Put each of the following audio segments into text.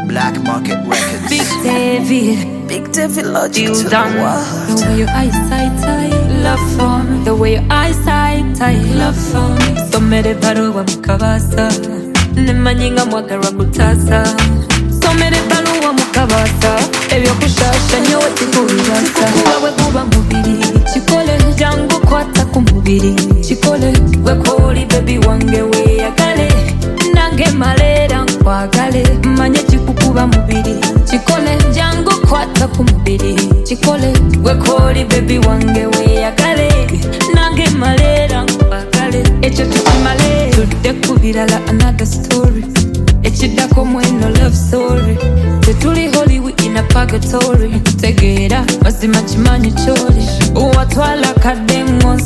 Black Market Records. Big David Logic to the done. world. The way your eyesight, I love for me. The way your eyesight, I love for me. Somere baruwa mukabasa, nemanyinga mwagara kutasa. Somere baruwa mukabasa, ebyo kushasha nyowe tikubibasa. Kubawe kuba mubiri, chikole jangu kwata kumubiri. Chikole wekoli baby wange weyagale, nange malera nkwagale. Manye chikukuba mubiri, chikole jangu kwata kumubiri. Chikole wekoli baby wange weyagale, nange malera nkwagale. Echo tukimale tudde kubirala another story. Echidako mweno love story. Tetuli Hollywood in a purgatory. Tegera mazima chimanyi choli. Uwatwala kade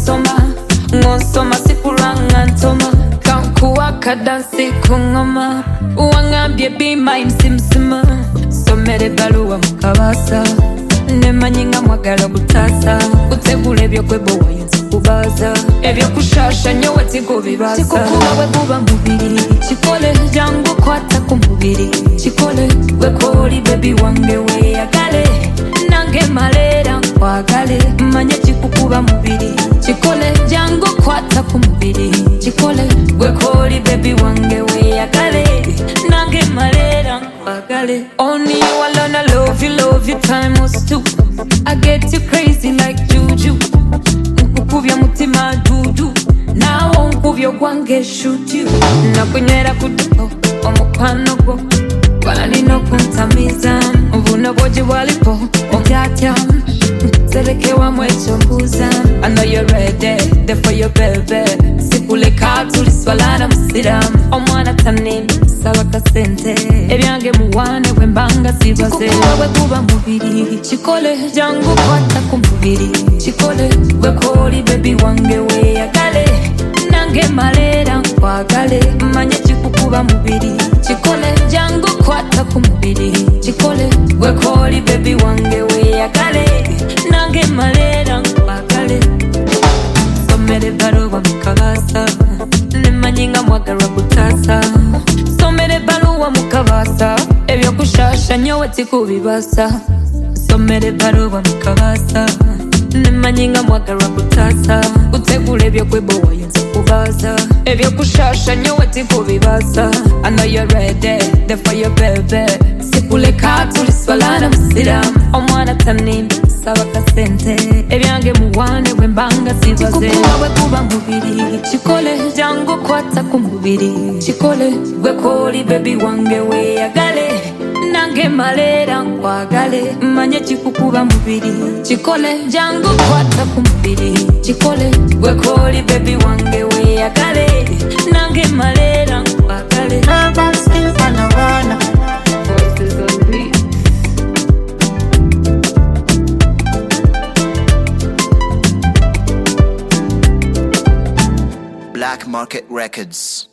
ngonsoma sikuranga ntoma. Kankuwa kadansi kungoma. Uwangambye bima imsimsima. Somere baluwa mukabasa, nemanyinga mwagala butasa. Utegule byokwebo wayinza kubaza, ebyo kushasha nyowe tikubibasa. Chikukuba wekuba mubiri, chikole jangu kwata kumubiri. Chikole wekoli baby wange weyagale, nange malera nkwagale. Manye chikukuba mubiri, chikole jangu kwata kumubiri. Chikole wekoli baby wange weyagale, nange malera nkwagale. Only you alone, I love you, time was too. I get you crazy like juju. Nkukuvya mutima dudu, nawo nkuvyo gwange shoot you. Nakunywera kutupo omukwano gwo, walino kuntamiza. Mvuno bwoji walipo obyatya, serekewa mwekyo mbuza. I know you're ready for your baby. Sikuleka tuliswalana musiramu, omwana tanini saba kasente. Ebyange muwane wembanga sibaze. Chikukuba wekuba mubiri, chikole jangu kwata kumubiri. Chikole wekoli baby wange weyagale, nange malera nkwagale. Manye chikukuba mubiri, chikole jangu kwata kumubiri. Chikole wekoli baby wange weyagale, nange malera nkwagale. Somere baruwa mukabasa, nemanyinga mwagara kutasa. Somere baruwa mukabasa, ebyo kushasha nyowe tikubibasa. Somere baruwa mukabasa, nemanyinga mwagara kutasa. Utegule byokwebo wayinza kubaza, ebyo kushasha nyowe tikubibasa. I know you're ready for your baby. Sikuleka tuliswalana musiramu, omwana tanini saba kasente. Ebyange muwane wembanga sibaze. Chikukuba wekuba mubiri, chikole jangu kwata kumubiri. Chikole wekoli baby wange weyagale, nange malera nkwagale. Manye chikukuba mubiri, chikole jangu kwata kumubiri. Chikole wekoli baby wange weyagale, nange malera nkwagale. Urban skill panorama. Voices on beat. Black Market Records.